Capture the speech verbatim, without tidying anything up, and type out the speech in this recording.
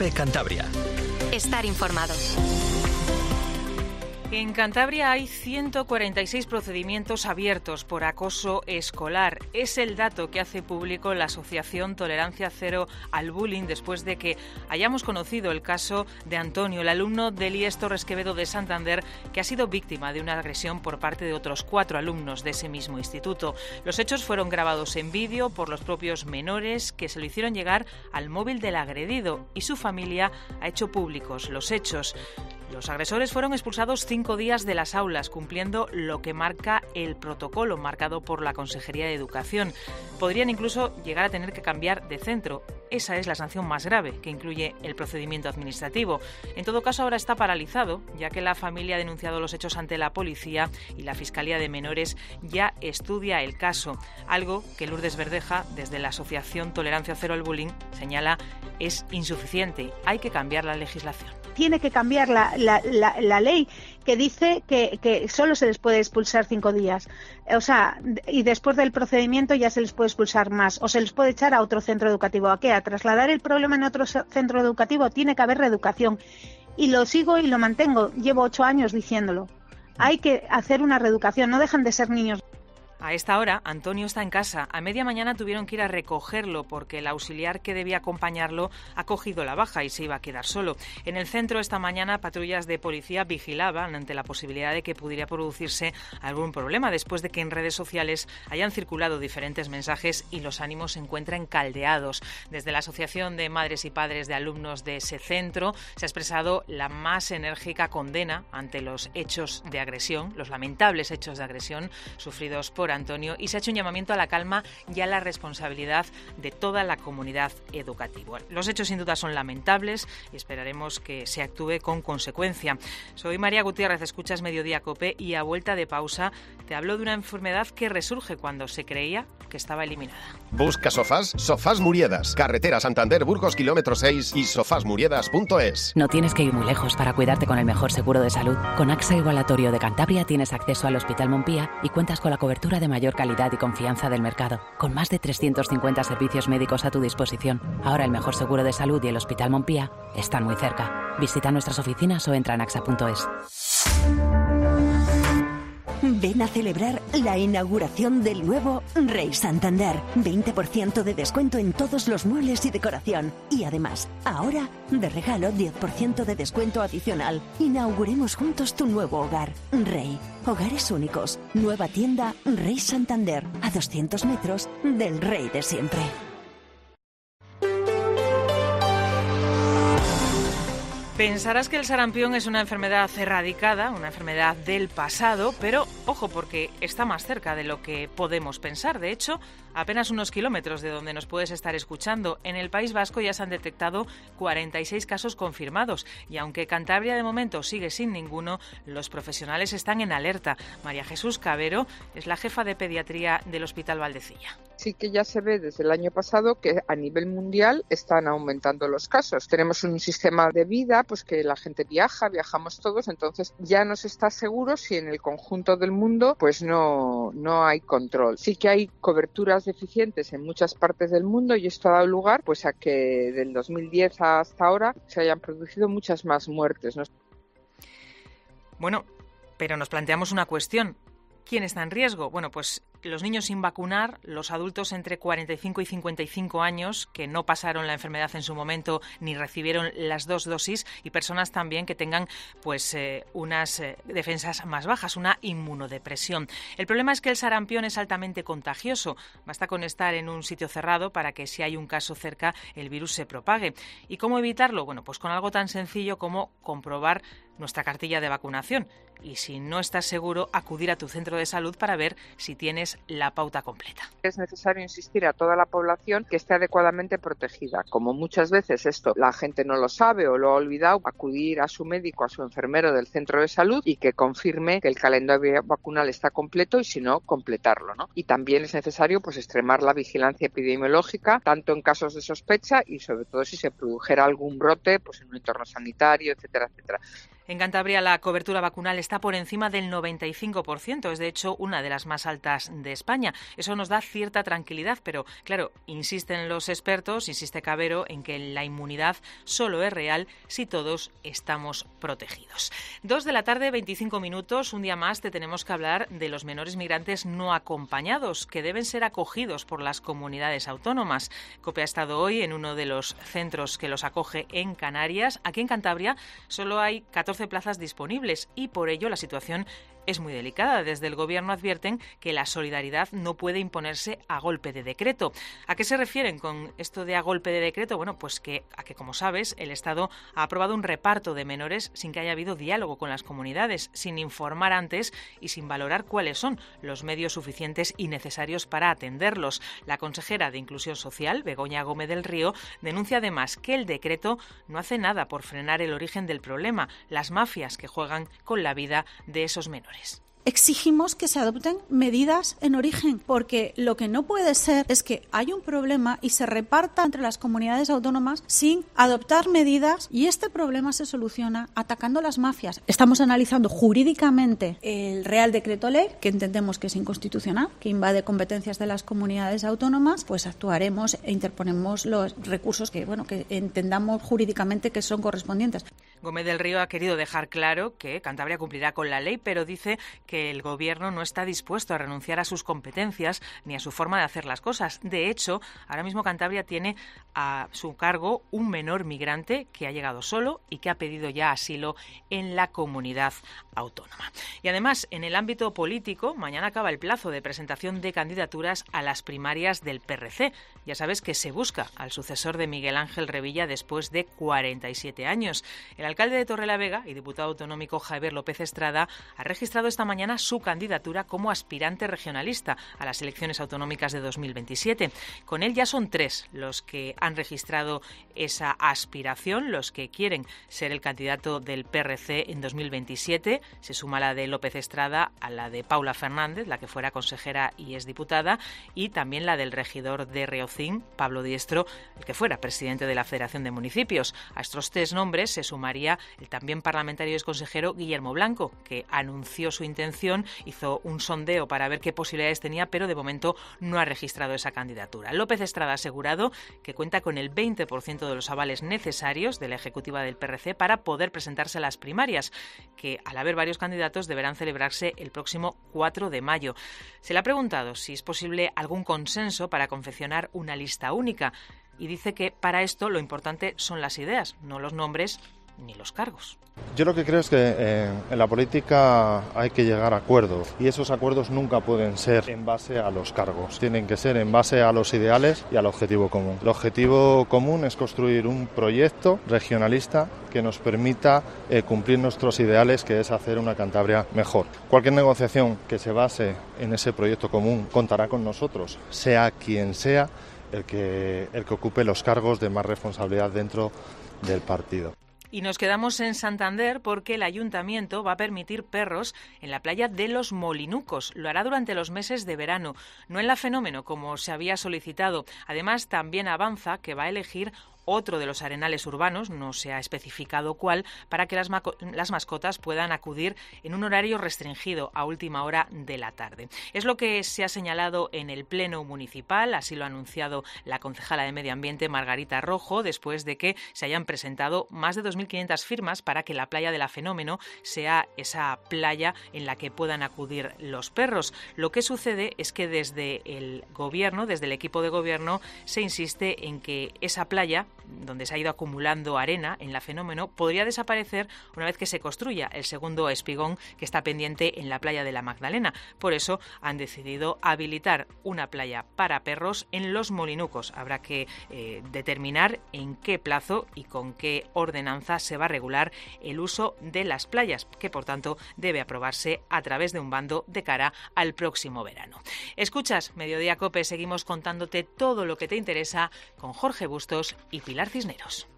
COPE Cantabria. Estar informado. En Cantabria hay ciento cuarenta y seis procedimientos abiertos por acoso escolar. Es el dato que hace público la Asociación Tolerancia Cero al Bullying después de que hayamos conocido el caso de Antonio, el alumno del I E S Torres Quevedo de Santander, que ha sido víctima de una agresión por parte de otros cuatro alumnos de ese mismo instituto. Los hechos fueron grabados en vídeo por los propios menores, que se lo hicieron llegar al móvil del agredido, y su familia ha hecho públicos los hechos. Los agresores fueron expulsados cinco días de las aulas, cumpliendo lo que marca el protocolo marcado por la Consejería de Educación. Podrían incluso llegar a tener que cambiar de centro. Esa es la sanción más grave, que incluye el procedimiento administrativo. En todo caso, ahora está paralizado, ya que la familia ha denunciado los hechos ante la policía y la Fiscalía de Menores ya estudia el caso. Algo que Lourdes Verdeja, desde la Asociación Tolerancia Cero al Bullying, señala es insuficiente. Hay que cambiar la legislación. Tiene que cambiar la, la, la, la ley que dice que, que solo se les puede expulsar cinco días. O sea, y después del procedimiento ya se les puede expulsar más o se les puede echar a otro centro educativo. ¿A qué? ¿A trasladar el problema en otro centro educativo? Tiene que haber reeducación. Y lo sigo y lo mantengo. Llevo ocho años diciéndolo. Hay que hacer una reeducación. No dejan de ser niños. A esta hora, Antonio está en casa. A media mañana tuvieron que ir a recogerlo porque el auxiliar que debía acompañarlo ha cogido la baja y se iba a quedar solo. En el centro esta mañana, patrullas de policía vigilaban ante la posibilidad de que pudiera producirse algún problema después de que en redes sociales hayan circulado diferentes mensajes y los ánimos se encuentran caldeados. Desde la Asociación de Madres y Padres de Alumnos de ese centro se ha expresado la más enérgica condena ante los hechos de agresión, los lamentables hechos de agresión sufridos por Antonio, y se ha hecho un llamamiento a la calma y a la responsabilidad de toda la comunidad educativa. Los hechos sin duda son lamentables y esperaremos que se actúe con consecuencia. Soy María Gutiérrez, escuchas Mediodía COPE y a vuelta de pausa te hablo de una enfermedad que resurge cuando se creía que estaba eliminada. ¿Busca sofás? Sofás Muriedas, carretera Santander Burgos kilómetro seis y sofás muriedas punto es. No tienes que ir muy lejos para cuidarte con el mejor seguro de salud. Con AXA Igualatorio de Cantabria tienes acceso al Hospital Montpía y cuentas con la cobertura de mayor calidad y confianza del mercado, con más de trescientos cincuenta servicios médicos a tu disposición. Ahora el mejor seguro de salud y el Hospital Montpía están muy cerca. Visita nuestras oficinas o entra en axa punto es. Ven a celebrar la inauguración del nuevo Rey Santander. veinte por ciento de descuento en todos los muebles y decoración. Y además, ahora, de regalo, diez por ciento de descuento adicional. Inauguremos juntos tu nuevo hogar. Rey. Hogares únicos. Nueva tienda Rey Santander. A doscientos metros del Rey de siempre. Pensarás que el sarampión es una enfermedad erradicada, una enfermedad del pasado, pero ojo, porque está más cerca de lo que podemos pensar. De hecho, apenas unos kilómetros de donde nos puedes estar escuchando, en el País Vasco ya se han detectado cuarenta y seis casos confirmados y aunque Cantabria de momento sigue sin ninguno, los profesionales están en alerta. María Jesús Cabero es la jefa de pediatría del Hospital Valdecilla. Sí que ya se ve desde el año pasado que a nivel mundial están aumentando los casos. Tenemos un sistema de vida, pues que la gente viaja, viajamos todos, entonces ya no se está seguro si en el conjunto del mundo pues no, no hay control. Sí que hay coberturas deficientes en muchas partes del mundo y esto ha dado lugar pues a que del dos mil diez hasta ahora se hayan producido muchas más muertes, ¿no? Bueno, pero nos planteamos una cuestión. ¿Quién está en riesgo? Bueno, pues los niños sin vacunar, los adultos entre cuarenta y cinco y cincuenta y cinco años que no pasaron la enfermedad en su momento ni recibieron las dos dosis y personas también que tengan pues eh, unas eh, defensas más bajas, una inmunodepresión. El problema es que el sarampión es altamente contagioso. Basta con estar en un sitio cerrado para que si hay un caso cerca el virus se propague. ¿Y cómo evitarlo? Bueno, pues con algo tan sencillo como comprobar nuestra cartilla de vacunación. Y si no estás seguro, acudir a tu centro de salud para ver si tienes la pauta completa. Es necesario insistir a toda la población que esté adecuadamente protegida. Como muchas veces esto la gente no lo sabe o lo ha olvidado, acudir a su médico, a su enfermero del centro de salud y que confirme que el calendario vacunal está completo y si no, completarlo, ¿no? Y también es necesario pues extremar la vigilancia epidemiológica, tanto en casos de sospecha y sobre todo si se produjera algún brote pues en un entorno sanitario, etcétera, etcétera. En Cantabria la cobertura vacunal está por encima del noventa y cinco por ciento, es de hecho una de las más altas de España. Eso nos da cierta tranquilidad, pero claro, insisten los expertos, insiste Cabero, en que la inmunidad solo es real si todos estamos protegidos. Dos de la tarde, veinticinco minutos, un día más te tenemos que hablar de los menores migrantes no acompañados, que deben ser acogidos por las comunidades autónomas. COPE ha estado hoy en uno de los centros que los acoge en Canarias. Aquí en Cantabria solo hay catorce plazas disponibles y por ello la situación es muy delicada. Desde el Gobierno advierten que la solidaridad no puede imponerse a golpe de decreto. ¿A qué se refieren con esto de a golpe de decreto? Bueno, pues que a que, como sabes, el Estado ha aprobado un reparto de menores sin que haya habido diálogo con las comunidades, sin informar antes y sin valorar cuáles son los medios suficientes y necesarios para atenderlos. La consejera de Inclusión Social, Begoña Gómez del Río, denuncia además que el decreto no hace nada por frenar el origen del problema, las mafias que juegan con la vida de esos menores. Exigimos que se adopten medidas en origen, porque lo que no puede ser es que hay un problema y se reparta entre las comunidades autónomas sin adoptar medidas, y este problema se soluciona atacando las mafias. Estamos analizando jurídicamente el Real Decreto Ley, que entendemos que es inconstitucional, que invade competencias de las comunidades autónomas, pues actuaremos e interponemos los recursos que, bueno, que entendamos jurídicamente que son correspondientes. Gómez del Río ha querido dejar claro que Cantabria cumplirá con la ley, pero dice que el Gobierno no está dispuesto a renunciar a sus competencias ni a su forma de hacer las cosas. De hecho, ahora mismo Cantabria tiene a su cargo un menor migrante que ha llegado solo y que ha pedido ya asilo en la comunidad autónoma. Y además, en el ámbito político, mañana acaba el plazo de presentación de candidaturas a las primarias del P R C. Ya sabes que se busca al sucesor de Miguel Ángel Revilla después de cuarenta y siete años. El alcalde de Torrelavega y diputado autonómico Javier López Estrada ha registrado esta mañana su candidatura como aspirante regionalista a las elecciones autonómicas de dos mil veintisiete. Con él ya son tres los que han registrado esa aspiración, los que quieren ser el candidato del P R C en dos mil veintisiete. Se suma la de López Estrada a la de Paula Fernández, la que fuera consejera y es diputada, y también la del regidor de Reocín, Pablo Diestro, el que fuera presidente de la Federación de Municipios. A estos tres nombres se sumaría el también parlamentario y exconsejero Guillermo Blanco, que anunció su intención, hizo un sondeo para ver qué posibilidades tenía, pero de momento no ha registrado esa candidatura. López Estrada ha asegurado que cuenta con el veinte por ciento de los avales necesarios de la ejecutiva del P R C para poder presentarse a las primarias, que al haber varios candidatos deberán celebrarse el próximo cuatro de mayo. Se le ha preguntado si es posible algún consenso para confeccionar una lista única y dice que para esto lo importante son las ideas, no los nombres ni los cargos. Yo lo que creo es que eh, en la política hay que llegar a acuerdos y esos acuerdos nunca pueden ser en base a los cargos, tienen que ser en base a los ideales y al objetivo común. El objetivo común es construir un proyecto regionalista que nos permita eh, cumplir nuestros ideales, que es hacer una Cantabria mejor. Cualquier negociación que se base en ese proyecto común contará con nosotros, sea quien sea el que, el que ocupe los cargos de más responsabilidad dentro del partido. Y nos quedamos en Santander porque el ayuntamiento va a permitir perros en la playa de Los Molinucos. Lo hará durante los meses de verano, no en la Fenómeno como se había solicitado. Además, también avanza que va a elegir otro de los arenales urbanos, no se ha especificado cuál, para que las, las mascotas puedan acudir en un horario restringido a última hora de la tarde. Es lo que se ha señalado en el Pleno Municipal, así lo ha anunciado la concejala de Medio Ambiente, Margarita Rojo, después de que se hayan presentado más de dos mil quinientas firmas para que la playa de la Fenómeno sea esa playa en la que puedan acudir los perros. Lo que sucede es que desde el gobierno, desde el equipo de gobierno, se insiste en que esa playa, donde se ha ido acumulando arena en la Fenómeno, podría desaparecer una vez que se construya el segundo espigón que está pendiente en la playa de la Magdalena. Por eso han decidido habilitar una playa para perros en Los Molinucos. Habrá que eh, determinar en qué plazo y con qué ordenanza se va a regular el uso de las playas, que por tanto debe aprobarse a través de un bando de cara al próximo verano. Escuchas Mediodía COPE, seguimos contándote todo lo que te interesa con Jorge Bustos y Pilar Cisneros.